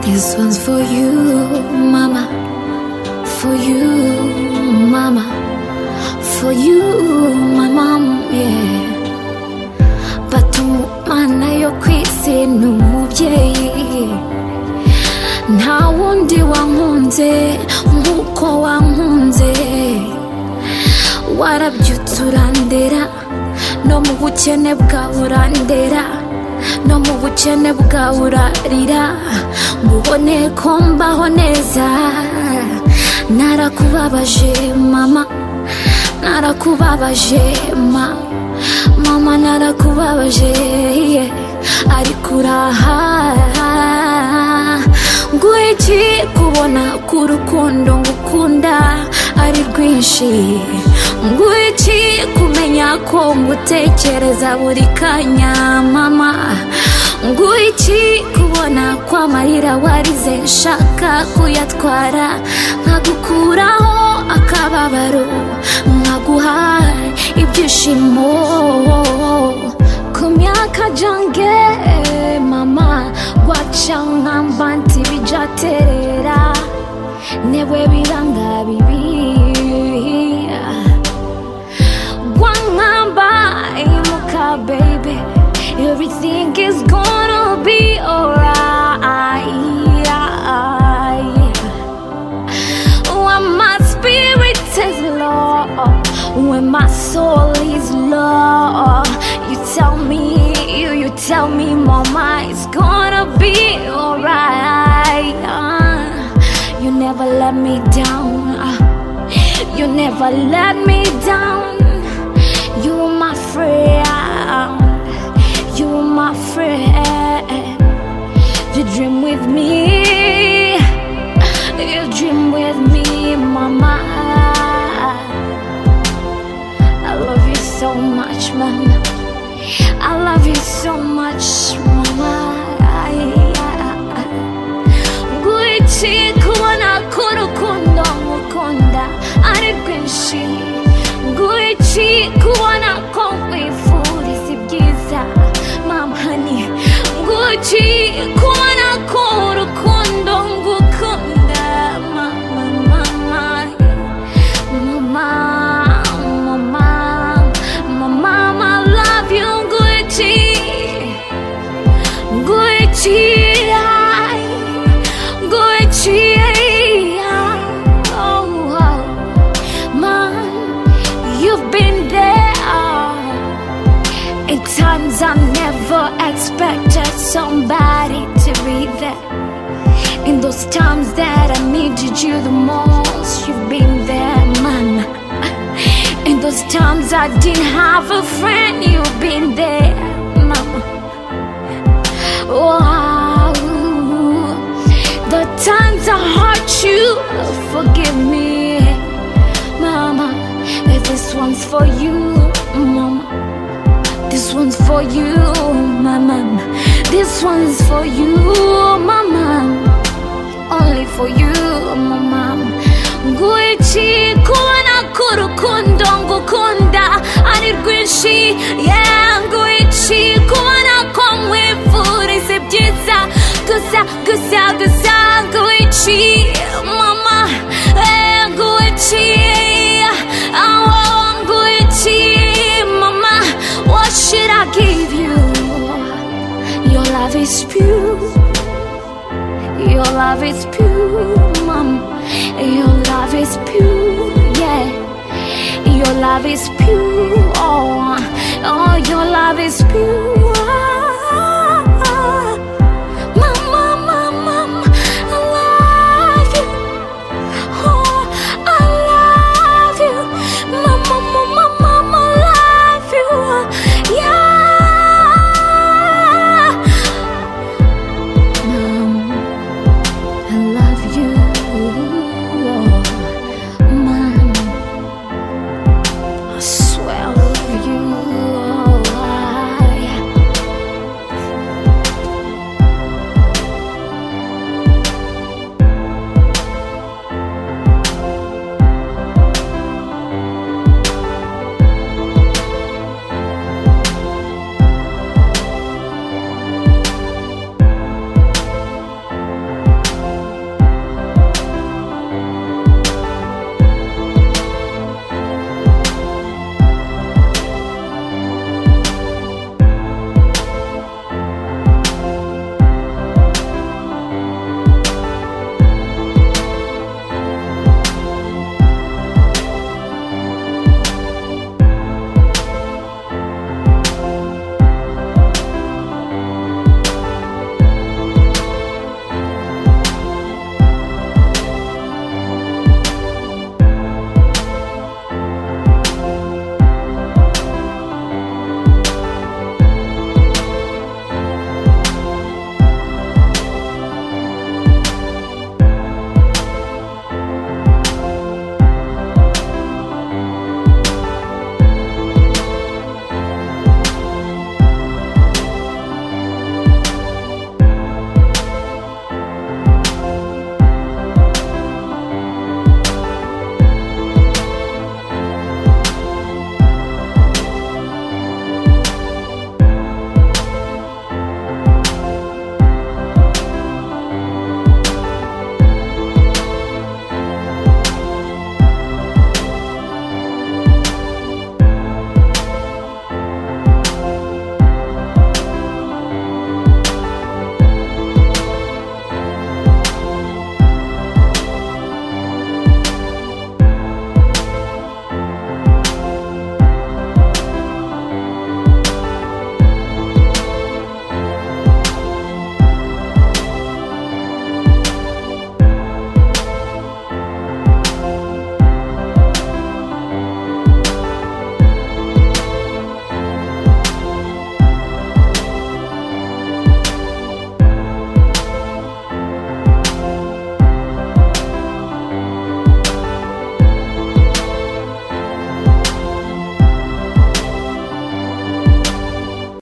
This one's for you, mama. For you, mama. For you, my mom, yeah. Batumana yo kwisi n'umubyeyi, nta wundi wankunze nkuko wankunze. Warabyutse urandera, no mu bukene bwawe urandera, no mu bukene bwawe urarira, ngubone ko mbaho neza. Narakubabaje mama, narakubabaje mama, narakubabaje, yeah. Ariko uraha, ngwiki kubona ko urukundo ngukunda ari rwinshi, ngwiki kumenya ko ngutekereza buri kanya mama, ngwiki kubona ko amarira warize nshaka kuyatwara, nkagukuraho akababaro, nkaguha ibyishimo. Ku myaka jange mama, wacha nkamba ntibijaterera, newe biranga bibi wankamba imuka baby, everything is gonna be alright. When my spirit is low, when my soul is low, you tell me mama, it's gonna be alright. You never let me down, you never let me down. You're my friend, you're my friend. You dream with me, you dream with me mama. I love you so much mama, I love you so much mama. Ngwiki kubona ko urukundo ngukunda ari rwinshi, ngwiki kubona ko nkwifuriza ibyiza mama honey, ngwiki kubona ko urukundo ngukunda mama mama mama mama, I love you ngwiki ngwiki. You've been there in times I never expected somebody to be there. In those times that I needed you the most, you've been there, man. In those times I didn't have a friend, you've been there, mama. Wow. The times I hurt you, forgive me, mama. This one's for you, mama. This one's for you, mama. This one's for you, mama. Only for you, mama. Ngwiki kubona ko urukundo ngukunda ari rwinshi, yeah. Ngwiki kubona ko nkwifuriza ibyiza gusa gusa gusa. Ngwiki mama, ngwiki. What should I give you? Your love is pure, your love is pure, mom. Your love is pure, yeah. Your love is pure, oh, your love is pure.